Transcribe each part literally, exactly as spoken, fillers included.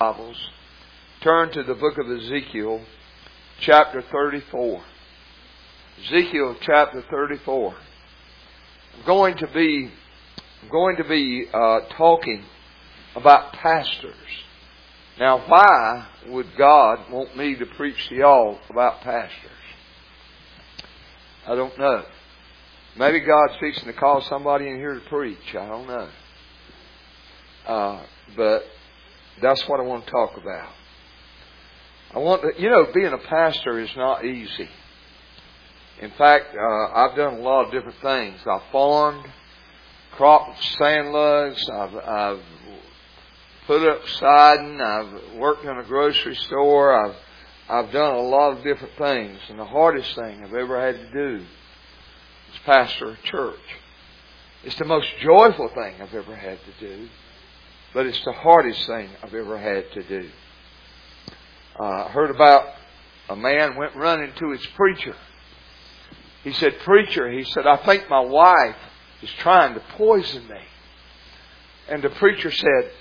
Bibles, turn to the book of Ezekiel, chapter thirty-four. Ezekiel chapter thirty-four. I'm going to be, I'm going to be uh, talking about pastors. Now, why would God want me to preach to y'all about pastors? I don't know. Maybe God's fixing to call somebody in here to preach. I don't know. Uh, but that's what I want to talk about. I want to, you know, being a pastor is not easy. In fact, uh, I've done a lot of different things. I've farmed, cropped sand lugs. I've, I've put up siding. I've worked in a grocery store. I've I've done a lot of different things. And the hardest thing I've ever had to do is pastor a church. It's the most joyful thing I've ever had to do. But it's the hardest thing I've ever had to do. Uh, I heard about a man went running to his preacher. He said, "Preacher," he said, "I think my wife is trying to poison me." And the preacher said,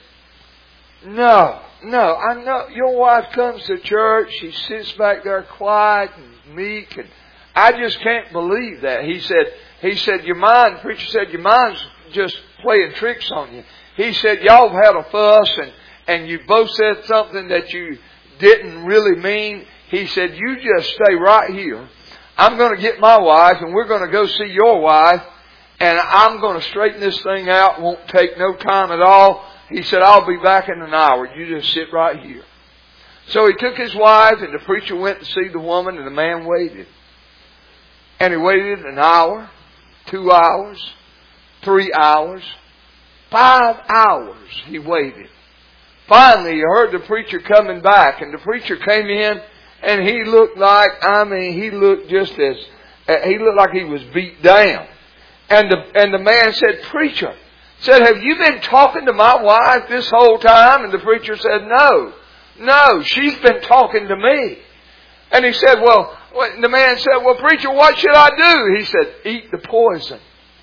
No, no, I know your wife comes to church. She sits back there quiet and meek, and I just can't believe that. He said, he said, your mind, the preacher said, your mind's just playing tricks on you. He said, y'all have had a fuss and, and you both said something that you didn't really mean. He said, you just stay right here. I'm going to get my wife and we're going to go see your wife and I'm going to straighten this thing out. It won't take no time at all. He said, I'll be back in an hour. You just sit right here. So he took his wife and the preacher went to see the woman and the man waited. And he waited an hour, two hours, three hours, five hours he waited. Finally he heard the preacher coming back and the preacher came in and he looked like, I mean, he looked just as, he looked like he was beat down. And the, and the man said, "Preacher," said, "have you been talking to my wife this whole time?" And the preacher said, no, no, she's been talking to me. And he said, well, the man said, well, preacher, what should I do? He said, eat the poison.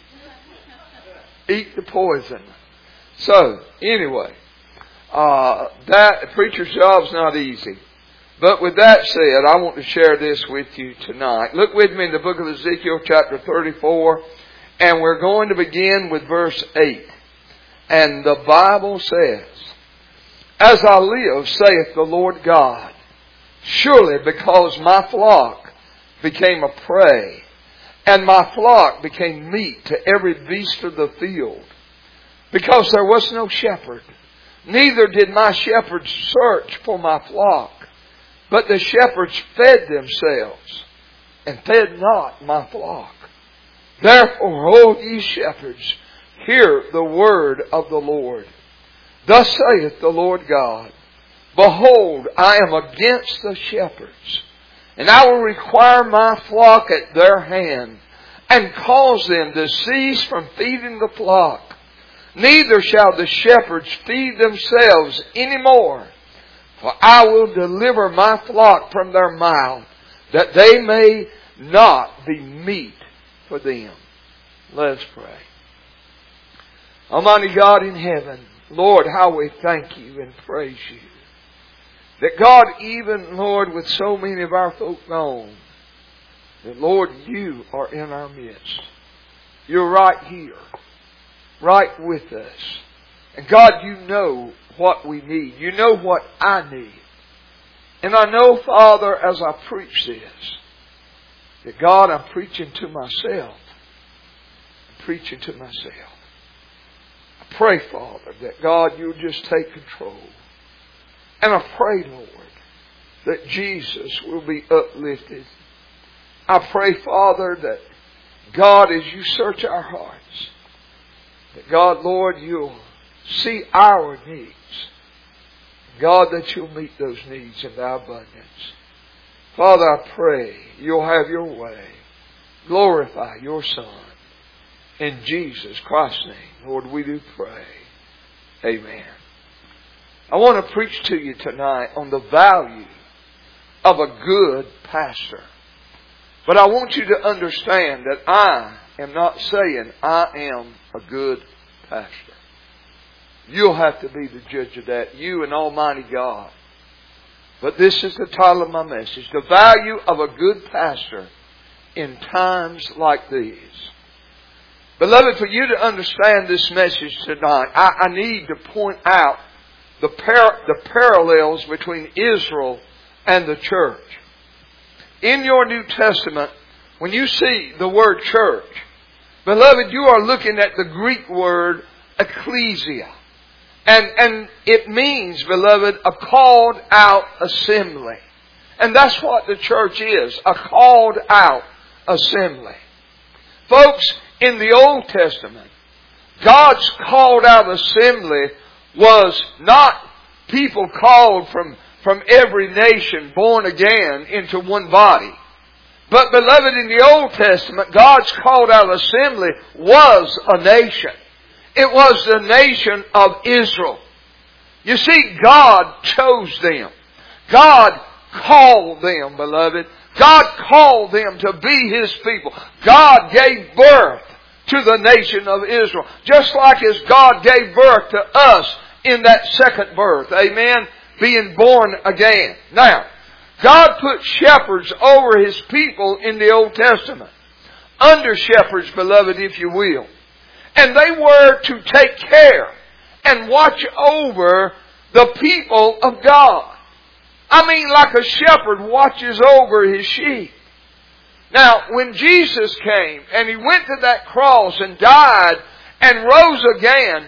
Eat the poison. So, anyway, uh, that preacher's job's not easy. But with that said, I want to share this with you tonight. Look with me in the book of Ezekiel chapter thirty-four, and we're going to begin with verse eight. And the Bible says, "As I live, saith the Lord God, surely because my flock became a prey, and my flock became meat to every beast of the field, because there was no shepherd, neither did my shepherds search for my flock, but the shepherds fed themselves, and fed not my flock. Therefore, O ye shepherds, hear the word of the Lord. Thus saith the Lord God, Behold, I am against the shepherds, and I will require my flock at their hand, and cause them to cease from feeding the flock. Neither shall the shepherds feed themselves any more, for I will deliver my flock from their mouth, that they may not be meat for them." Let us pray. Almighty God in heaven, Lord, how we thank you and praise you. That God, even, Lord, with so many of our folk gone, that, Lord, you are in our midst. You're right here, right with us. And God, you know what we need. You know what I need. And I know, Father, as I preach this, that God, I'm preaching to myself. I'm preaching to myself. I pray, Father, that God, you'll just take control. And I pray, Lord, that Jesus will be uplifted. I pray, Father, that God, as you search our hearts, that God, Lord, you'll see our needs. God, that you'll meet those needs in thy abundance. Father, I pray you'll have your way. Glorify your Son. In Jesus Christ's name, Lord, we do pray. Amen. I want to preach to you tonight on the value of a good pastor. But I want you to understand that I am not saying I am a good pastor. You'll have to be the judge of that. You and Almighty God. But this is the title of my message. The value of a good pastor in times like these. Beloved, for you to understand this message tonight, I, I need to point out the, par- the parallels between Israel and the church. In your New Testament, when you see the word church, beloved, you are looking at the Greek word ecclesia. And, and it means, beloved, a called out assembly. And that's what the church is, a called out assembly. Folks, in the Old Testament, God's called out assembly was not people called from, from every nation born again into one body. But beloved, in the Old Testament, God's called out assembly was a nation. It was the nation of Israel. You see, God chose them. God called them, beloved. God called them to be His people. God gave birth to the nation of Israel. Just like as God gave birth to us in that second birth. Amen? Being born again. Now, God put shepherds over His people in the Old Testament. Under shepherds, beloved, if you will. And they were to take care and watch over the people of God. I mean, like a shepherd watches over his sheep. Now, when Jesus came and He went to that cross and died and rose again,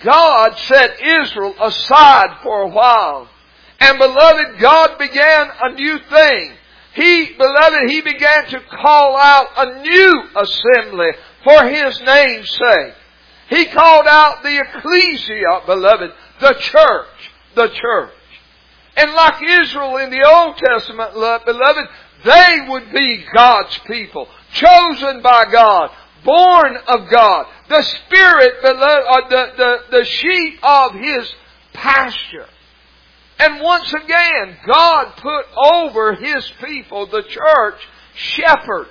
God set Israel aside for a while. And beloved, God began a new thing. He, beloved, He began to call out a new assembly for His name's sake. He called out the ecclesia, beloved, the church, the church. And like Israel in the Old Testament, beloved, they would be God's people, chosen by God, born of God, the Spirit, beloved, the, the, the sheep of His pasture. And once again, God put over His people, the church, shepherds,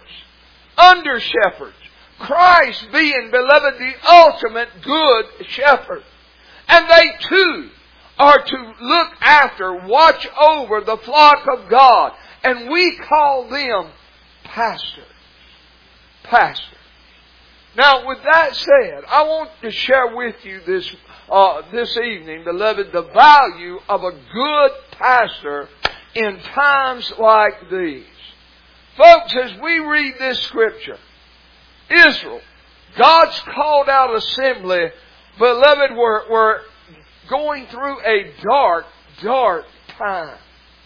under shepherds. Christ being, beloved, the ultimate good shepherd. And they too are to look after, watch over the flock of God. And we call them pastors. Pastors. Now, with that said, I want to share with you this uh, this evening, beloved, the value of a good pastor in times like these. Folks, as we read this scripture, Israel, God's called out assembly, beloved, were, were going through a dark, dark time.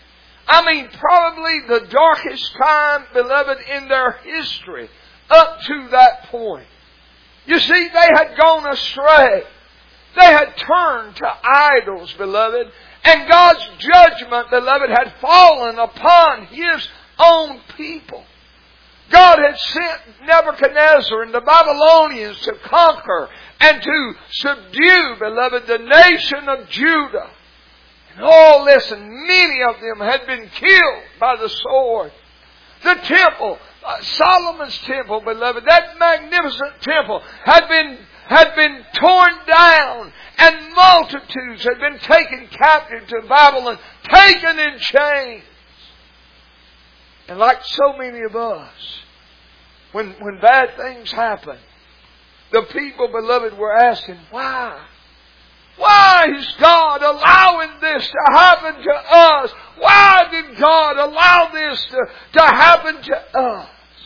I mean, probably the darkest time, beloved, in their history up to that point. You see, they had gone astray. They had turned to idols, beloved. And God's judgment, beloved, had fallen upon His own people. God had sent Nebuchadnezzar and the Babylonians to conquer and to subdue, beloved, the nation of Judah. And oh, listen, many of them had been killed by the sword. The temple, uh, Solomon's temple, beloved, that magnificent temple had been had been torn down, and multitudes had been taken captive to Babylon, taken in chains. And like so many of us, when when bad things happen, the people, beloved, were asking, why? Why is God allowing this to happen to us? Why did God allow this to, to happen to us?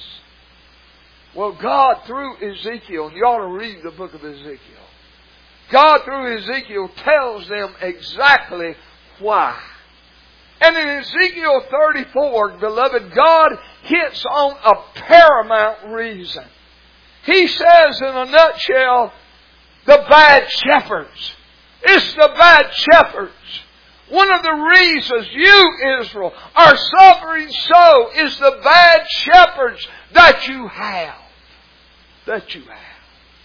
Well, God, through Ezekiel, and you ought to read the book of Ezekiel, God, through Ezekiel, tells them exactly why. And in Ezekiel thirty-four, beloved, God hits on a paramount reason. He says, in a nutshell, the bad shepherds. It's the bad shepherds. One of the reasons you, Israel, are suffering so is the bad shepherds that you have. That you have.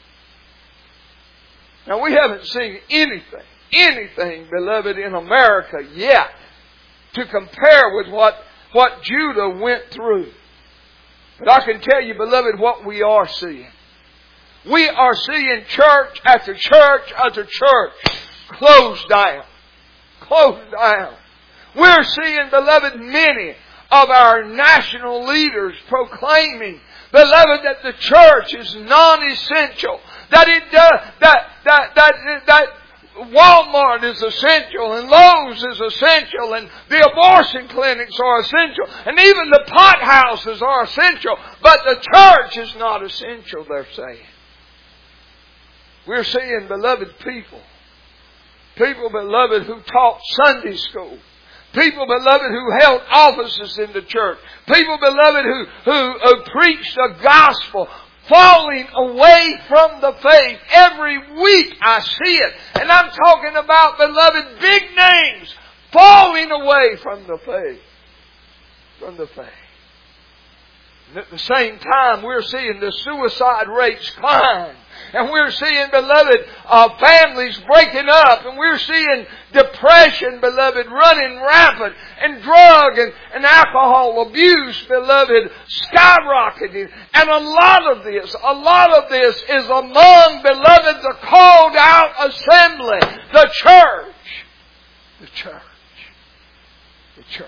Now, we haven't seen anything, anything, beloved, in America yet to compare with what, what Judah went through. But I can tell you, beloved, what we are seeing. We are seeing church after church after church closed down. Closed down. We're seeing, beloved, many of our national leaders proclaiming, beloved, that the church is non-essential. That it does, that, that, that, that Walmart is essential, and Lowe's is essential, and the abortion clinics are essential, and even the pot houses are essential, but the church is not essential, they're saying. We're seeing, beloved, people, people, beloved, who taught Sunday school, people, beloved, who held offices in the church, people, beloved, who, who, who preached the gospel, falling away from the faith. Every week I see it. And I'm talking about, beloved, big names falling away from the faith. From the faith. And at the same time, we're seeing the suicide rates climb. And we're seeing, beloved, uh, families breaking up. And we're seeing depression, beloved, running rampant. And drug and, and alcohol abuse, beloved, skyrocketing. And a lot of this, a lot of this is among, beloved, the called out assembly. The church. The church. The church.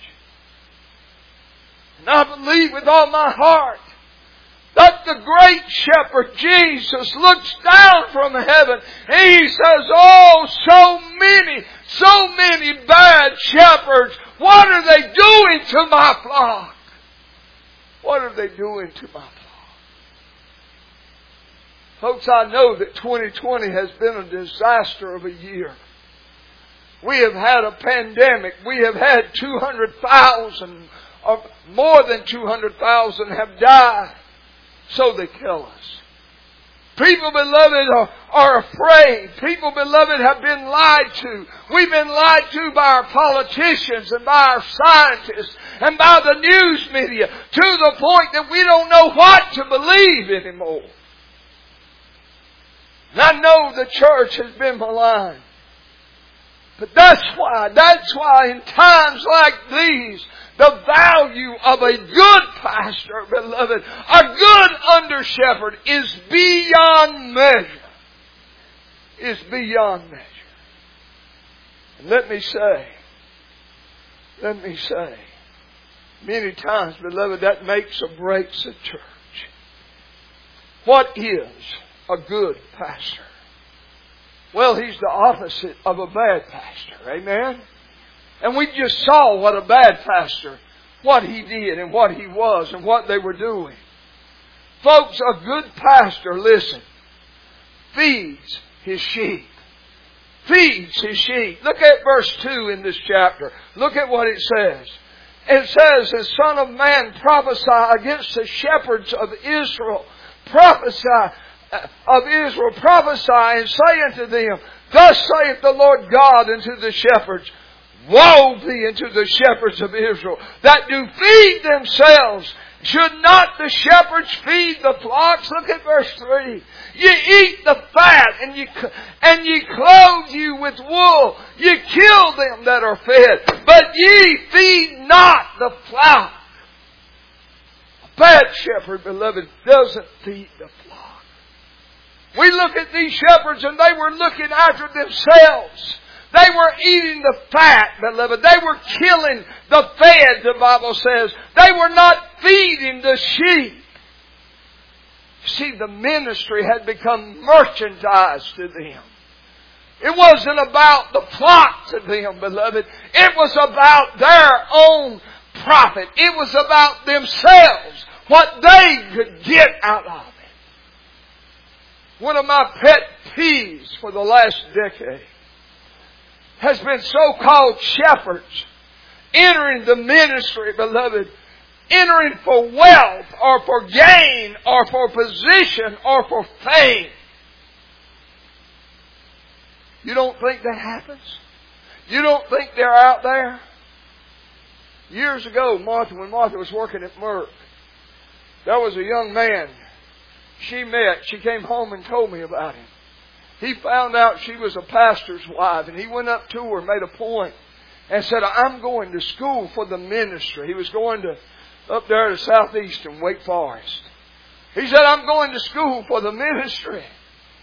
And I believe with all my heart that the great shepherd Jesus looks down from heaven and He says, oh, so many, so many bad shepherds, what are they doing to my flock? What are they doing to my flock? Folks, I know that twenty twenty has been a disaster of a year. We have had a pandemic. We have had two hundred thousand, or more than two hundred thousand have died. So they kill us. People, beloved, are, are afraid. People, beloved, have been lied to. We've been lied to by our politicians and by our scientists and by the news media to the point that we don't know what to believe anymore. And I know the church has been maligned. But that's why, that's why in times like these, the value of a good pastor, beloved, a good under shepherd is beyond measure. Is beyond measure. And let me say, let me say, many times, beloved, that makes or breaks a church. What is a good pastor? Well, he's the opposite of a bad pastor. Amen? And we just saw what a bad pastor, what he did and what he was and what they were doing. Folks, a good pastor, listen, feeds his sheep. Feeds his sheep. Look at verse two in this chapter. Look at what it says. It says, the Son of Man prophesy against the shepherds of Israel. Prophesy of Israel. Prophesy and say unto them, thus saith the Lord God unto the shepherds, woe be unto the shepherds of Israel that do feed themselves. Should not the shepherds feed the flocks? Look at verse three. You eat the fat and you, and ye clothe you with wool. You kill them that are fed, but ye feed not the flock. A bad shepherd, beloved, doesn't feed the flock. We look at these shepherds and they were looking after themselves. They were eating the fat, beloved. They were killing the fed, the Bible says. They were not feeding the sheep. See, the ministry had become merchandise to them. It wasn't about the flock to them, beloved. It was about their own profit. It was about themselves, what they could get out of it. One of my pet peeves for the last decade has been so-called shepherds entering the ministry, beloved, entering for wealth or for gain or for position or for fame. You don't think that happens? You don't think they're out there? Years ago, Martha, when Martha was working at Merck, there was a young man she met. She came home and told me about him. He found out she was a pastor's wife, and he went up to her and made a point and said, I'm going to school for the ministry. He was going to up there to Southeastern Wake Forest. He said, I'm going to school for the ministry.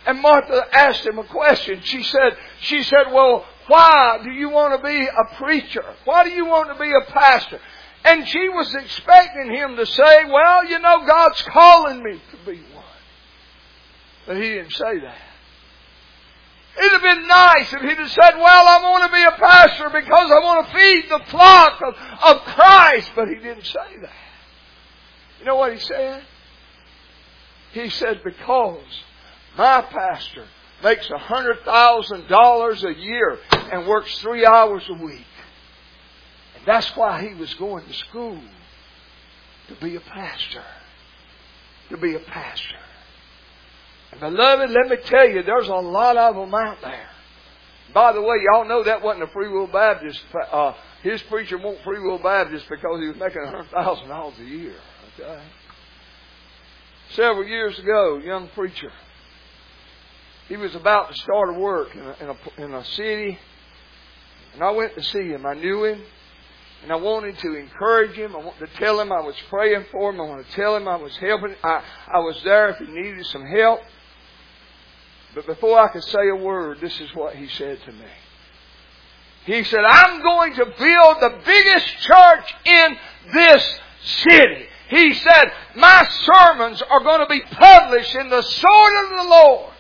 And Martha asked him a question. She said, she said, well, why do you want to be a preacher? Why do you want to be a pastor? And she was expecting him to say, well, you know, God's calling me to be one. But he didn't say that. It'd have been nice if he'd have said, well, I want to be a pastor because I want to feed the flock of, of Christ. But he didn't say that. You know what he said? He said, because my pastor makes a hundred thousand dollars a year and works three hours a week. And that's why he was going to school. To be a pastor. To be a pastor. And beloved, let me tell you, there's a lot of them out there. By the way, y'all know that wasn't a Free Will Baptist. Uh, his preacher won't Free Will Baptist because he was making a hundred thousand dollars a year. Okay? Several years ago, a young preacher, he was about to start a work in a, in a, in a city. And I went to see him. I knew him. And I wanted to encourage him. I wanted to tell him I was praying for him. I wanted to tell him I was helping. I, I was there if he needed some help. But before I could say a word, this is what he said to me. He said, I'm going to build the biggest church in this city. He said, my sermons are going to be published in the sword of the Lord.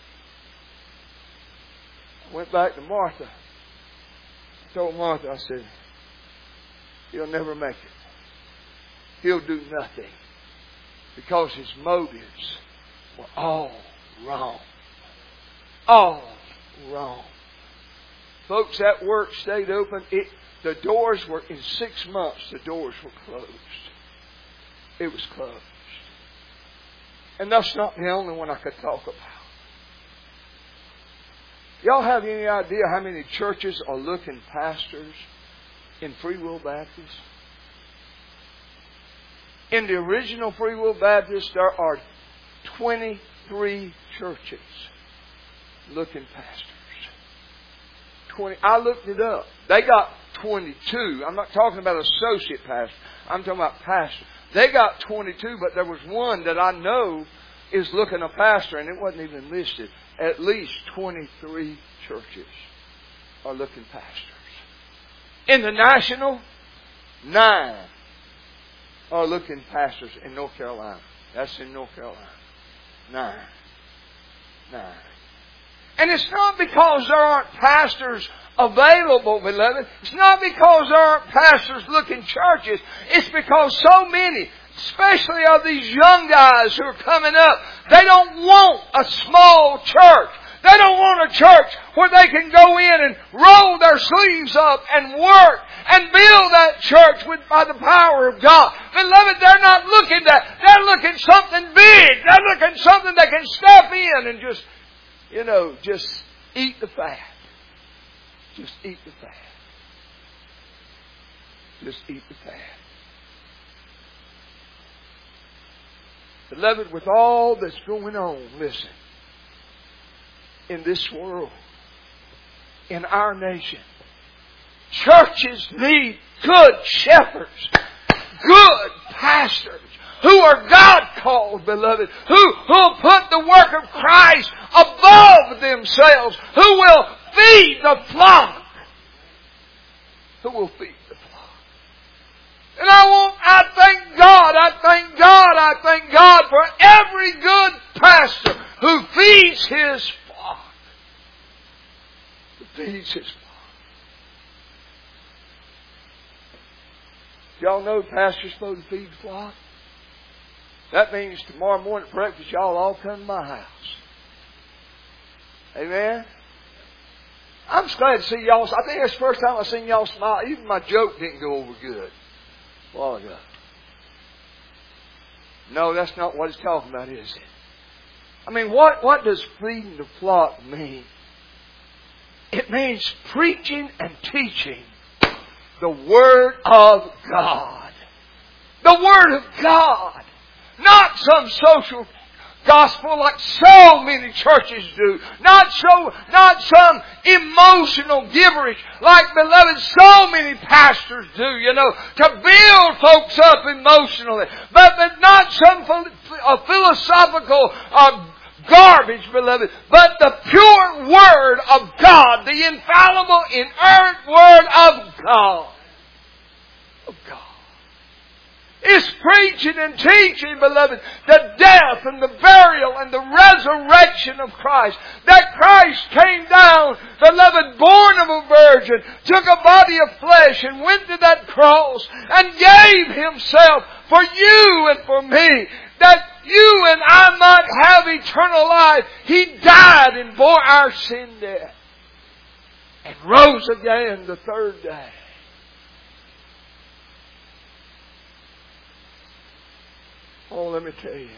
I went back to Martha. I told Martha, I said, he'll never make it. He'll do nothing. Because his motives were all wrong. All wrong. Folks, that work stayed open. It, the doors were, in six months, the doors were closed. It was closed. And that's not the only one I could talk about. Y'all have any idea how many churches are looking pastors in Free Will Baptist? In the original Free Will Baptist, there are twenty-three churches looking pastors. twenty. I looked it up. They got twenty-two. I'm not talking about associate pastor. I'm talking about pastor. They got twenty-two, but there was one that I know is looking a pastor, and it wasn't even listed. At least twenty-three churches are looking pastors. In the national, nine are looking pastors in North Carolina. That's in North Carolina. Nine. Nine. And it's not because there aren't pastors available, beloved. It's not because there aren't pastors looking churches. It's because so many, especially of these young guys who are coming up, they don't want a small church. They don't want a church where they can go in and roll their sleeves up and work and build that church with by the power of God. Beloved, they're not looking that. They're looking something big. They're looking something they can step in and just, you know, just eat the fat. Just eat the fat. Just eat the fat. Beloved, with all that's going on, listen, in this world, in our nation, churches need good shepherds, good pastors, who are God-called, beloved, who will put the work of Christ above themselves, who will feed the flock. Who will feed the flock. And I want, I thank God, I thank God, I thank God for every good pastor who feeds his flock. Who feeds his flock. Y'all know pastors supposed to feed the flock? That means tomorrow morning at breakfast, y'all all come to my house. Amen? I'm just glad to see y'all. I think that's the first time I've seen y'all smile. Even my joke didn't go over good a while ago. No, that's not what it's talking about, is it? I mean, what, what does feeding the flock mean? It means preaching and teaching the Word of God. The Word of God. Not some social gospel like so many churches do. Not so, not some emotional gibberish like, beloved, so many pastors do, you know, to build folks up emotionally. But, but not some a philosophical uh, garbage, beloved, but the pure Word of God, the infallible, inerrant Word of God. Of God. It's preaching and teaching, beloved, the death and the burial and the resurrection of Christ. That Christ came down, beloved, born of a virgin, took a body of flesh and went to that cross and gave Himself for you and for me, that you and I might have eternal life. He died and bore our sin death and rose again the third day. Oh, let me tell you.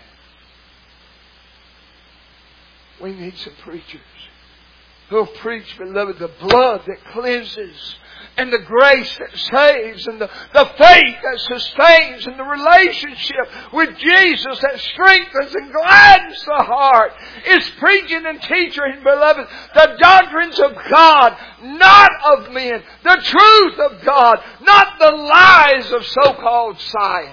We need some preachers who'll preach, beloved, the blood that cleanses and the grace that saves and the, the faith that sustains and the relationship with Jesus that strengthens and gladdens the heart. It's preaching and teaching, beloved, the doctrines of God, not of men. The truth of God, not the lies of so-called science.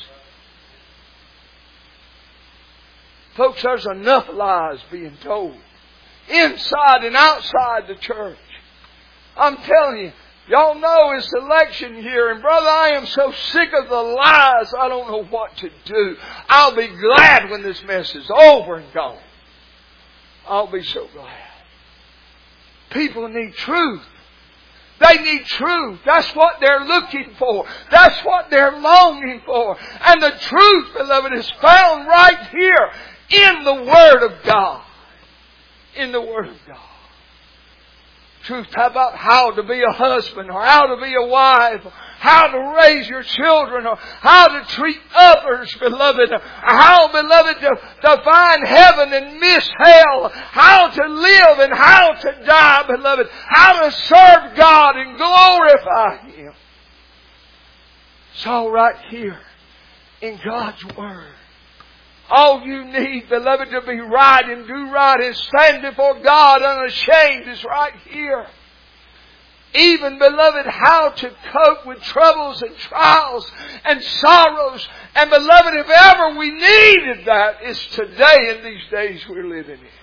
Folks, there's enough lies being told inside and outside the church. I'm telling you, y'all know it's election year, and brother, I am so sick of the lies, I don't know what to do. I'll be glad when this mess is over and gone. I'll be so glad. People need truth. They need truth. That's what they're looking for. That's what they're longing for. And the truth, beloved, is found right here in the Word of God. In the Word of God. Truth about how to be a husband, or how to be a wife, or how to raise your children, or how to treat others, beloved, or how, beloved, to, to find heaven and miss hell, how to live and how to die, beloved, how to serve God and glorify Him. It's all right here in God's Word. All you need, beloved, to be right and do right and stand before God unashamed is right here. Even, beloved, how to cope with troubles and trials and sorrows. And, beloved, if ever we needed that, it's today in these days we're living in.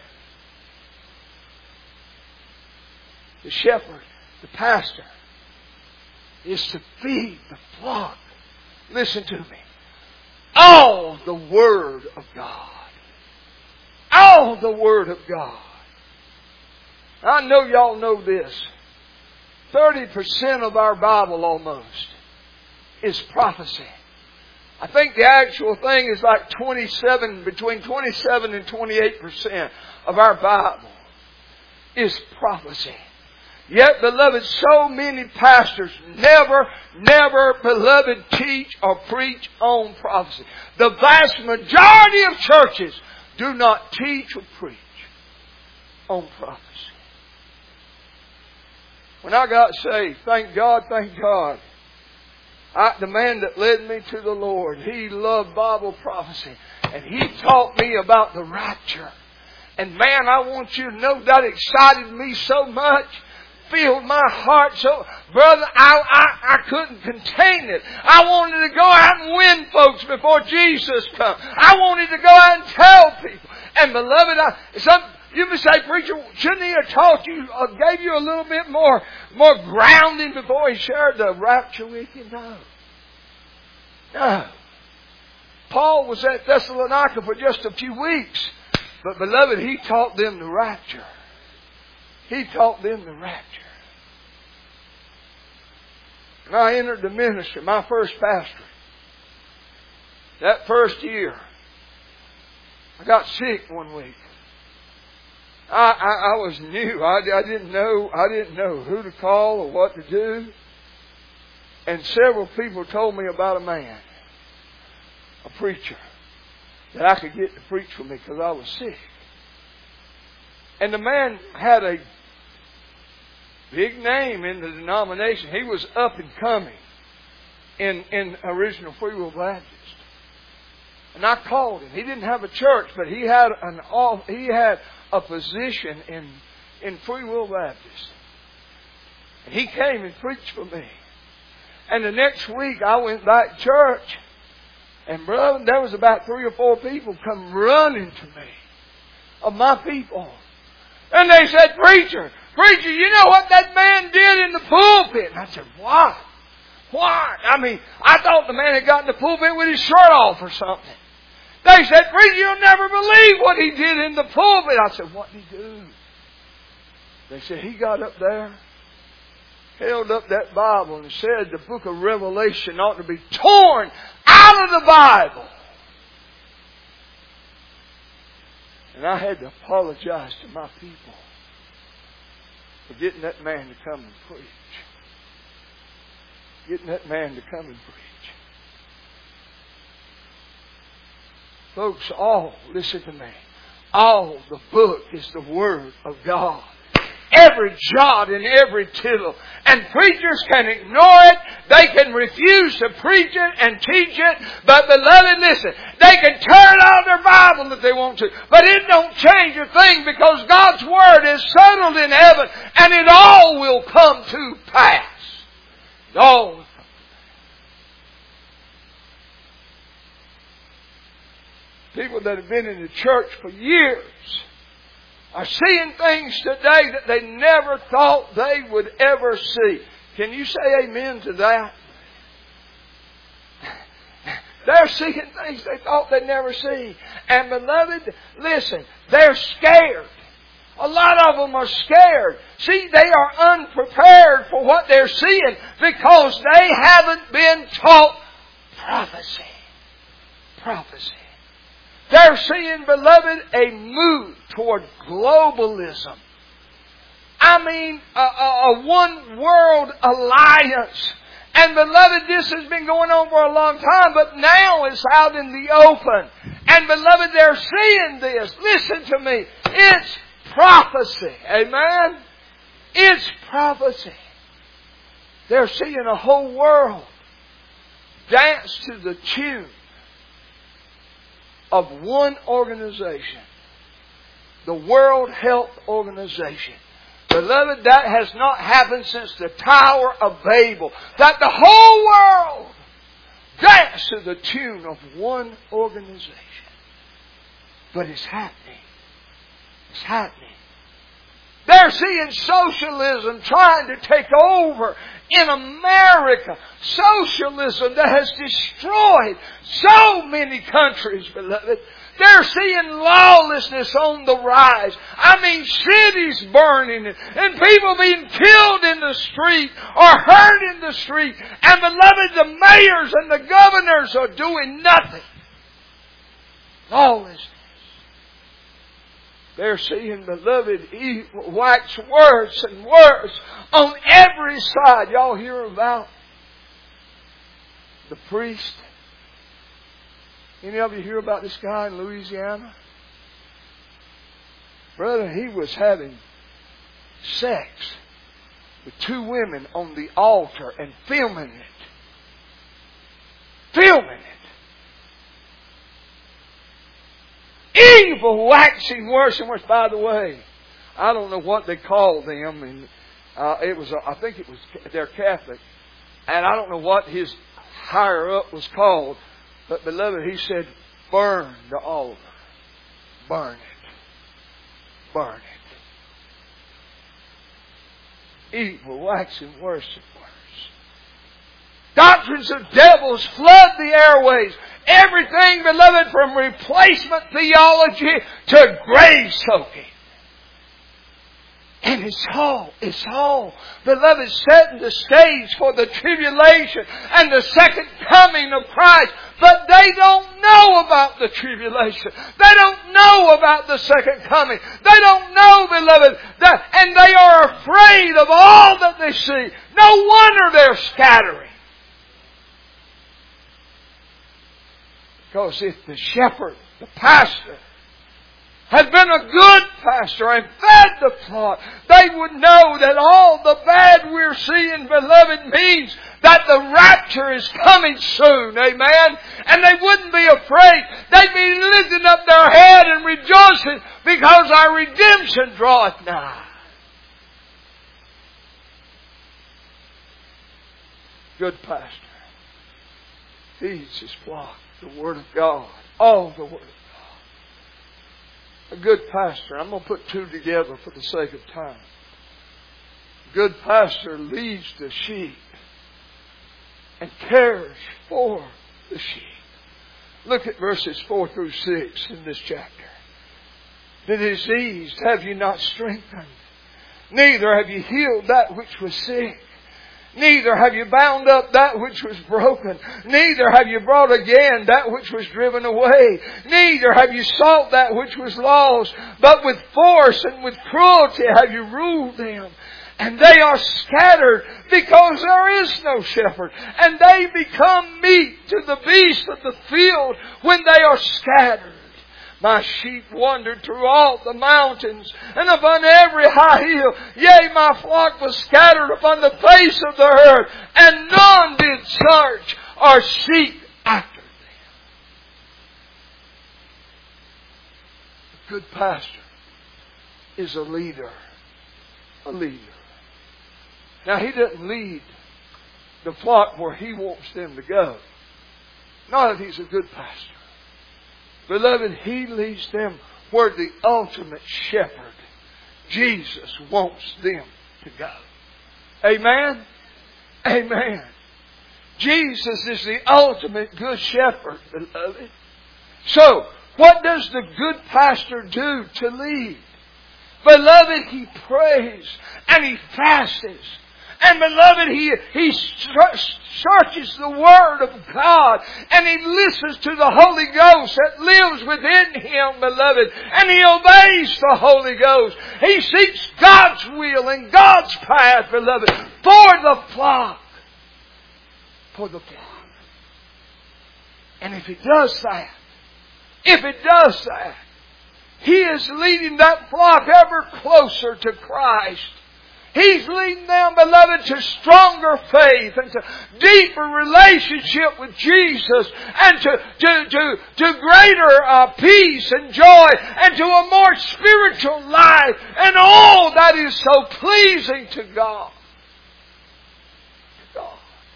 The shepherd, the pastor, is to feed the flock. Listen to me. All the Word of God. All the Word of God. I know y'all know this. thirty percent of our Bible almost is prophecy. I think the actual thing is like twenty-seven, between twenty-seven and twenty-eight percent of our Bible is prophecy. Yet, beloved, so many pastors never, never, beloved, teach or preach on prophecy. The vast majority of churches do not teach or preach on prophecy. When I got saved, thank God, thank God, I, the man that led me to the Lord, he loved Bible prophecy. And he taught me about the rapture. And man, I want you to know that excited me so much. Filled my heart so, brother, I, I, I couldn't contain it. I wanted to go out and win folks before Jesus comes. I wanted to go out and tell people. And beloved, I, some, you may say, preacher, shouldn't he have taught you, or gave you a little bit more, more grounding before he shared the rapture with you? No. No. Paul was at Thessalonica for just a few weeks. But beloved, he taught them the rapture. He taught them the rapture. And I entered the ministry, my first pastorate. That first year, I got sick one week. I, I, I was new. I, I didn't know. I didn't know who to call or what to do. And several people told me about a man, a preacher, that I could get to preach for me because I was sick. And the man had a big name in the denomination. He was up and coming in, in original Free Will Baptist. And I called him. He didn't have a church, but he had an he had a position in, in Free Will Baptist. And he came and preached for me. And the next week I went back to church, and brother, there was about three or four people come running to me. of my people. And they said, Preacher, Preacher, you know what that man did in the pulpit? And I said, What? What? I mean, I thought the man had got in the pulpit with his shirt off or something. They said, Preacher, you'll never believe what he did in the pulpit. I said, What did he do? They said, he got up there, held up that Bible and said the book of Revelation ought to be torn out of the Bible. And I had to apologize to my people for getting that man to come and preach. Getting that man to come and preach. Folks, all, listen to me, all the book is the Word of God. Every jot and every tittle. And preachers can ignore it. They can refuse to preach it and teach it. But beloved, listen, they can turn on their Bible if they want to. But it don't change a thing because God's Word is settled in heaven and it all will come to pass. It all will come to pass. People that have been in the church for years are seeing things today that they never thought they would ever see. Can you say amen to that? They're seeing things they thought they'd never see. And beloved, listen, they're scared. A lot of them are scared. See, they are unprepared for what they're seeing because they haven't been taught prophecy. Prophecy. They're seeing, beloved, a move toward globalism. I mean, a, a, a one world alliance. And beloved, this has been going on for a long time, but now it's out in the open. And beloved, they're seeing this. Listen to me. It's prophecy. Amen? It's prophecy. They're seeing a whole world dance to the tune of one organization, the World Health Organization. Beloved, that has not happened since the Tower of Babel. That the whole world danced to the tune of one organization. But it's happening. It's happening. They're seeing socialism trying to take over in America. Socialism that has destroyed so many countries, beloved. They're seeing lawlessness on the rise. I mean, cities burning and people being killed in the street or hurt in the street. And beloved, the mayors and the governors are doing nothing. Lawlessness. They're seeing, beloved, evil wax worse and worse on every side. Y'all hear about the priest? Any of you hear about this guy in Louisiana? Brother, he was having sex with two women on the altar and filming it. Filming it. Evil waxing worse and worse. By the way, I don't know what they call them. And uh, it was, I think it was, they're Catholic. And I don't know what his higher up was called. But beloved, he said, burn the altar. Burn it. Burn it. Evil waxing worse and worse. Doctrines of devils flood the airways. Everything, beloved, from replacement theology to grave soaking. And it's all, it's all, beloved, setting the stage for the tribulation and the second coming of Christ. But they don't know about the tribulation. They don't know about the second coming. They don't know, beloved, that, and they are afraid of all that they see. No wonder they're scattering. Because if the shepherd, the pastor, had been a good pastor and fed the flock, they would know that all the bad we're seeing, beloved, means that the rapture is coming soon. Amen? And they wouldn't be afraid. They'd be lifting up their head and rejoicing because our redemption draweth nigh. Good pastor feeds his flock. The Word of God. All the Word of God. A good pastor. I'm going to put two together for the sake of time. A good pastor leads the sheep and cares for the sheep. Look at verses four through six in this chapter. The diseased have you not strengthened, neither have you healed that which was sick. Neither have you bound up that which was broken. Neither have you brought again that which was driven away. Neither have you sought that which was lost. But with force and with cruelty have you ruled them. And they are scattered because there is no shepherd. And they become meat to the beasts of the field when they are scattered. My sheep wandered through all the mountains and upon every high hill. Yea, my flock was scattered upon the face of the earth, and none did search or seek after them. A good pastor is a leader. A leader. Now, he doesn't lead the flock where he wants them to go. Not that he's a good pastor. Beloved, he leads them where the ultimate shepherd, Jesus, wants them to go. Amen? Amen. Jesus is the ultimate good shepherd, beloved. So, what does the good pastor do to lead? Beloved, he prays and he fasts. And beloved, he, he searches the Word of God and he listens to the Holy Ghost that lives within him, beloved. And he obeys the Holy Ghost. He seeks God's will and God's path, beloved, for the flock. For the flock. And if he does that, if it does that, he is leading that flock ever closer to Christ. He's leading them, beloved, to stronger faith and to deeper relationship with Jesus and to, to, to, to greater uh, peace and joy and to a more spiritual life and all that is so pleasing to God. God.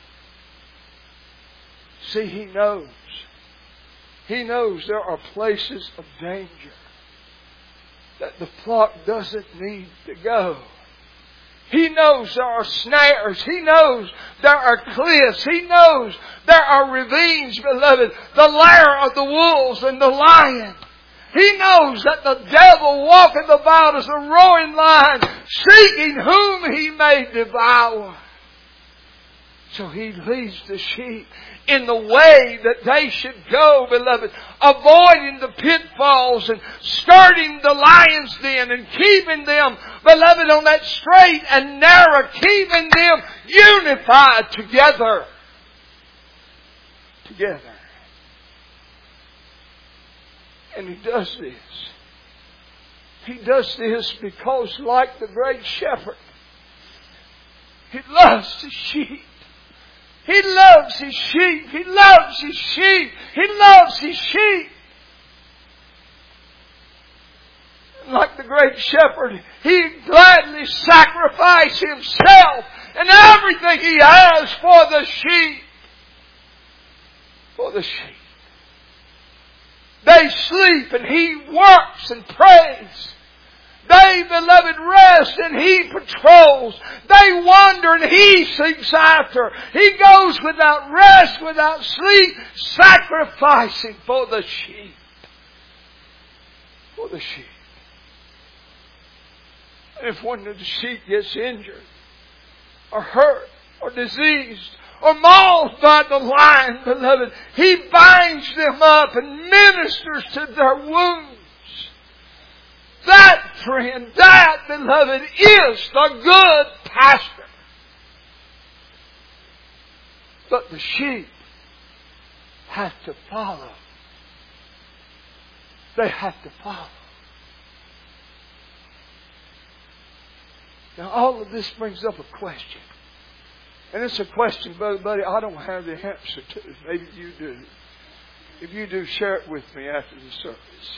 See, He knows. He knows there are places of danger that the flock doesn't need to go. He knows there are snares. He knows there are cliffs. He knows there are ravines, beloved. The lair of the wolves and the lion. He knows that the devil walketh about as a roaring lion, seeking whom he may devour. So he leads the sheep in the way that they should go, beloved, avoiding the pitfalls and skirting the lion's den and keeping them, beloved, on that straight and narrow, keeping them unified together. Together. And he does this. He does this because, like the great shepherd, he loves the sheep. He loves His sheep. He loves His sheep. He loves His sheep. Like the great shepherd, He gladly sacrificed Himself and everything He has for the sheep. For the sheep. They sleep and He works and prays. They, beloved, rest and He patrols. They wander and He seeks after. He goes without rest, without sleep, sacrificing for the sheep. For the sheep. And if one of the sheep gets injured, or hurt, or diseased, or mauled by the lion, beloved, He binds them up and ministers to their wounds. That, friend, that, beloved, is the good pastor. But the sheep have to follow. They have to follow. Now, all of this brings up a question. And it's a question, Brother Buddy, I don't have the answer to. Maybe you do. If you do, share it with me after the service.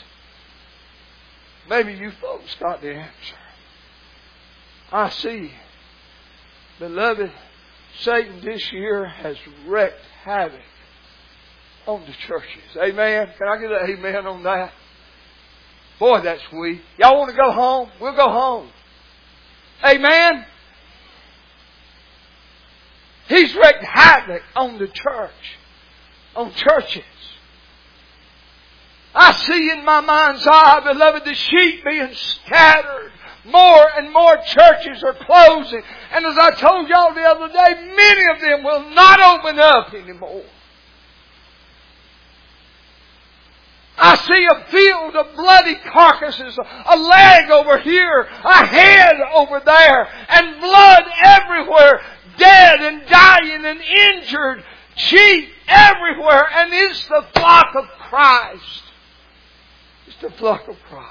Maybe you folks got the answer. I see, beloved, Satan this year has wreaked havoc on the churches. Amen? Can I get an amen on that? Boy, that's weak. Y'all want to go home? We'll go home. Amen? He's wreaked havoc on the church. On churches. I see in my mind's eye, beloved, the sheep being scattered. More and more churches are closing. And as I told y'all the other day, many of them will not open up anymore. I see a field of bloody carcasses, a leg over here, a head over there, and blood everywhere, dead and dying and injured, sheep everywhere, and it's the flock of Christ. It's the flock of Christ.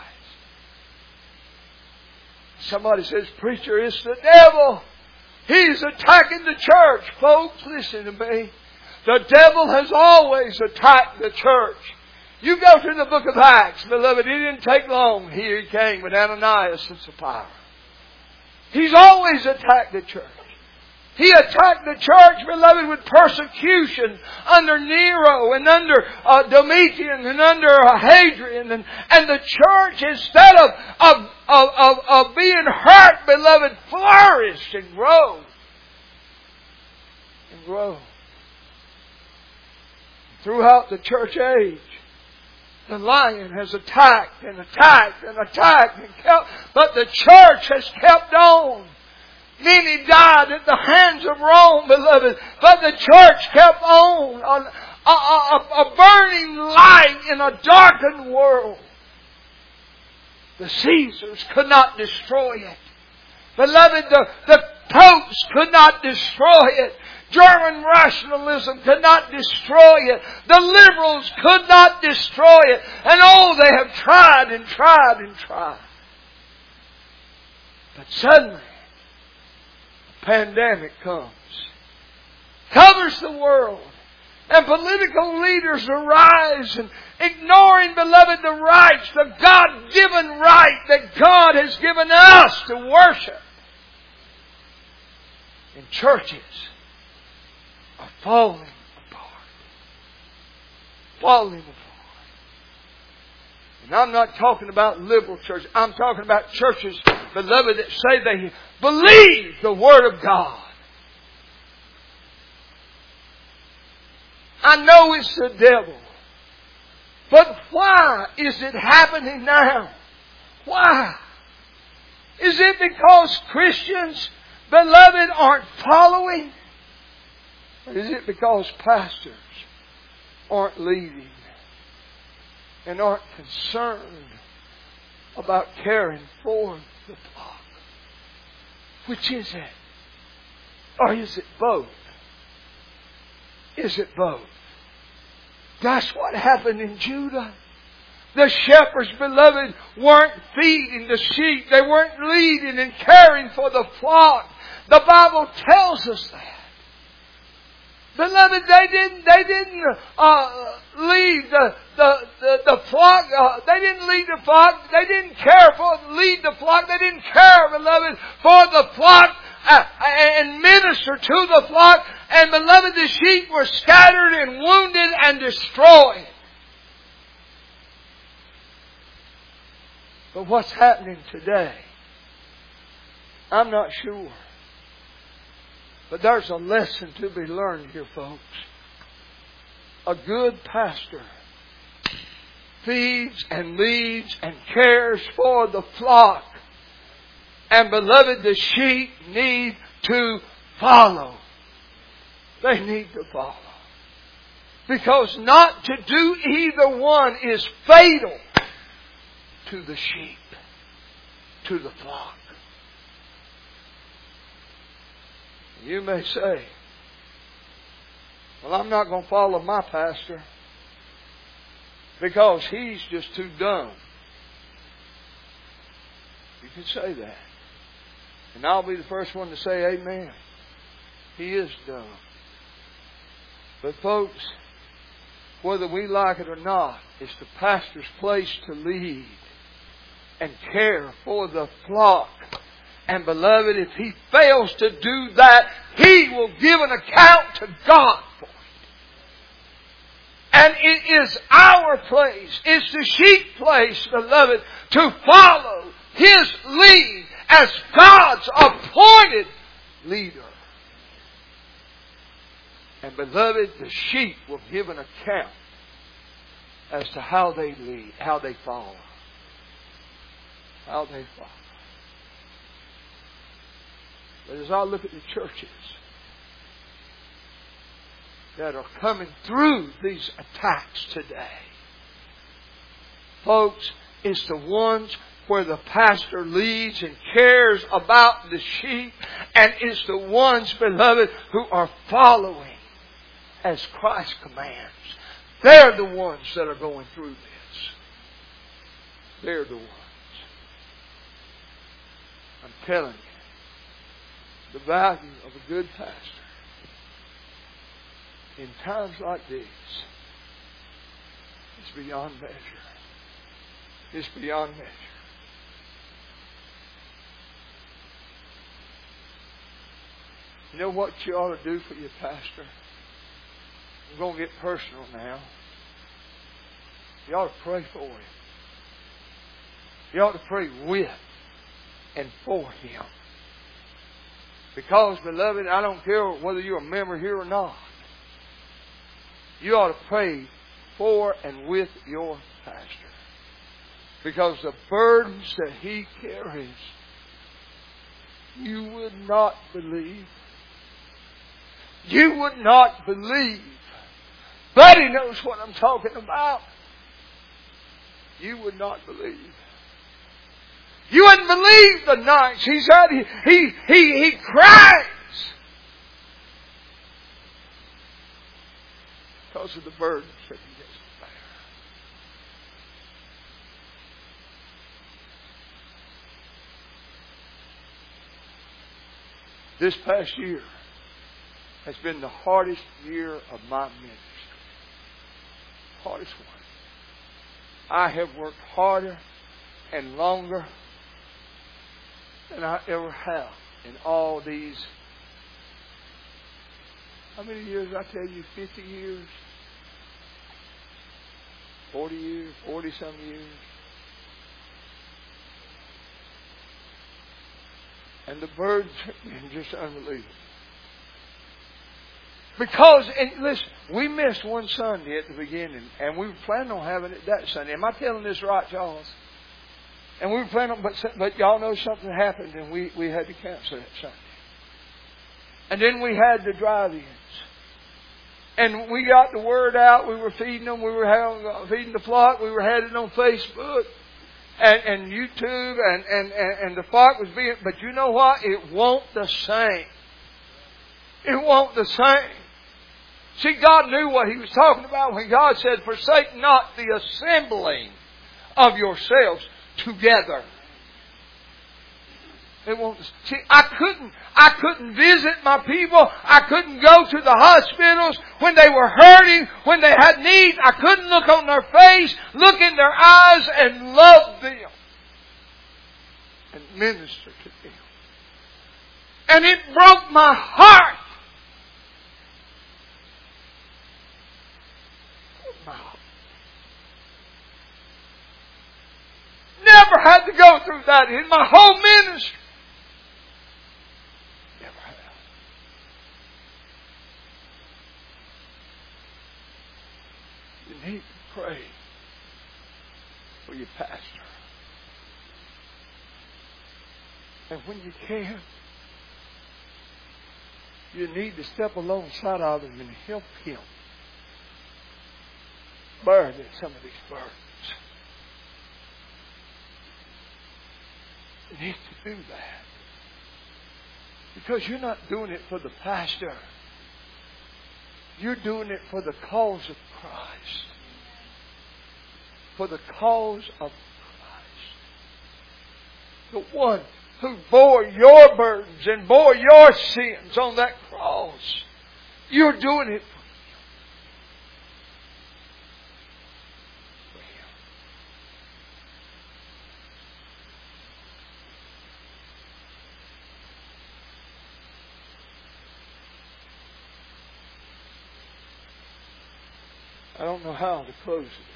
Somebody says, preacher, it's the devil. He's attacking the church. Folks, listen to me. The devil has always attacked the church. You go to the book of Acts, beloved, it didn't take long. Here he came with Ananias and Sapphira. He's always attacked the church. He attacked the church, beloved, with persecution under Nero and under uh, Domitian and under uh, Hadrian. And, and the church, instead of, of, of, of, of being hurt, beloved, flourished and grew. And grew. Throughout the church age, the lion has attacked and attacked and attacked and kept, but the church has kept on. Many died at the hands of Rome, beloved, but the church kept on. A, a, a, a burning light in a darkened world. The Caesars could not destroy it. Beloved, the, the popes could not destroy it. German rationalism could not destroy it. The liberals could not destroy it. And oh, they have tried and tried and tried. But suddenly, a pandemic comes. Covers the world. And political leaders arise and ignoring, beloved, the rights, the God-given right that God has given us to worship. And churches are falling apart. Falling apart. And I'm not talking about liberal churches. I'm talking about churches, beloved, that say they believe the Word of God. I know it's the devil. But why is it happening now? Why? Is it because Christians, beloved, aren't following? Or is it because pastors aren't leading and aren't concerned about caring for the flock? Which is it? Or is it both? Is it both? That's what happened in Judah. The shepherds, beloved, weren't feeding the sheep. They weren't leading and caring for the flock. The Bible tells us that. Beloved, they didn't, they didn't uh, lead the, the, the, the flock. Uh, they didn't lead the flock. They didn't care for, lead the flock. They didn't care, beloved, for the flock uh, and minister to the flock. And beloved, the sheep were scattered and wounded and destroyed. But what's happening today? I'm not sure. But there's a lesson to be learned here, folks. A good pastor feeds and leads and cares for the flock. And beloved, the sheep need to follow. They need to follow. Because not to do either one is fatal to the sheep, to the flock. You may say, well, I'm not going to follow my pastor because he's just too dumb. You can say that. And I'll be the first one to say amen. He is dumb. But folks, whether we like it or not, it's the pastor's place to lead and care for the flock. And beloved, if he fails to do that, he will give an account to God for it. And it is our place, it's the sheep place, beloved, to follow His lead as God's appointed leader. And beloved, the sheep will give an account as to how they lead, how they follow. How they follow. But as I look at the churches that are coming through these attacks today, folks, it's the ones where the pastor leads and cares about the sheep, and it's the ones, beloved, who are following as Christ commands. They're the ones that are going through this. They're the ones. I'm telling you, the value of a good pastor in times like these is beyond measure. It's beyond measure. You know what you ought to do for your pastor? I'm going to get personal now. You ought to pray for him. You ought to pray with and for him. Because, beloved, I don't care whether you're a member here or not. You ought to pray for and with your pastor. Because the burdens that he carries, you would not believe. You would not believe. Buddy knows what I'm talking about. You would not believe. You wouldn't believe the nights he's had. He, he, he, he cries because of the burdens that he has to bear. This past year has been the hardest year of my ministry. Hardest one. I have worked harder and longer than I ever have in all these. How many years? I tell you, fifty years, forty years, forty some years. And the burdens have been just unbelievable. Because, and listen, we missed one Sunday at the beginning, and we were planning on having it that Sunday. Am I telling this right, Charles? And we were planning on, but, but y'all know something happened, and we, we had to cancel that Sunday. And then we had the drive-ins. And we got the word out. We were feeding them. We were having, feeding the flock. We were had it on Facebook and, and YouTube, and, and, and, and the flock was being, but you know what? It won't the same. It won't the same. See, God knew what He was talking about when God said, forsake not the assembling of yourselves together. It won't. See, I couldn't, I couldn't visit my people. I couldn't go to the hospitals when they were hurting, when they had needs. I couldn't look on their face, look in their eyes, and love them. And minister to them. And it broke my heart. Never had to go through that in my whole ministry. Never have. You need to pray for your pastor. And when you can, you need to step alongside of him and help him bear some of these burdens. You need to do that. Because you're not doing it for the pastor. You're doing it for the cause of Christ. For the cause of Christ. The one who bore your burdens and bore your sins on that cross. You're doing it for I don't know how to close it.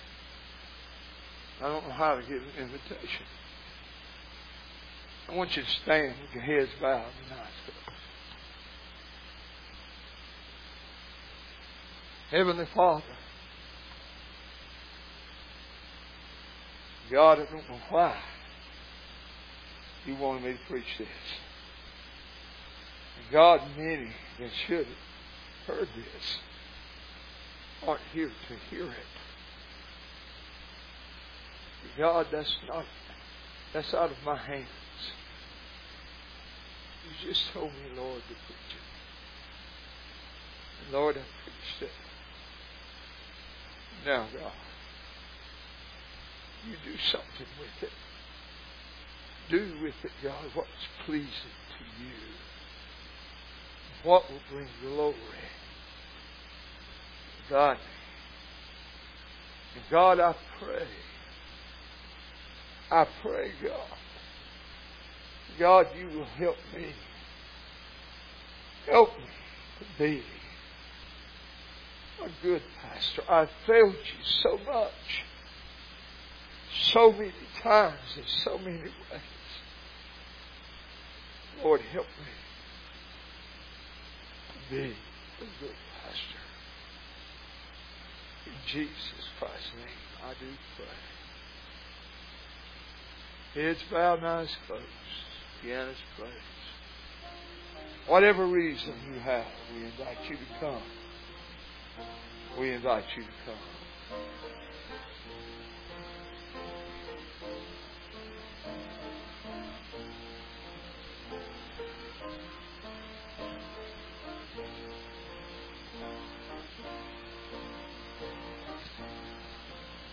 I don't know how to give an invitation. I want you to stand with your heads bowed and your eyes closed. Heavenly Father, God, I don't know why You wanted me to preach this. And God, many that should have heard this aren't here to hear it. God, that's not, that's out of my hands. You just told me, Lord, to preach it. And Lord, I preached it. Now, God, You do something with it. Do with it, God, what's pleasing to You. What will bring glory to Thy name. And God, I pray, I pray, God, God, You will help me. Help me to be a good pastor. I've failed You so much, so many times, in so many ways. Lord, help me to be a good pastor. In Jesus Christ's name, I do pray. Heads bowed and eyes closed. Pianos closed. Whatever reason you have, we invite you to come. We invite you to come.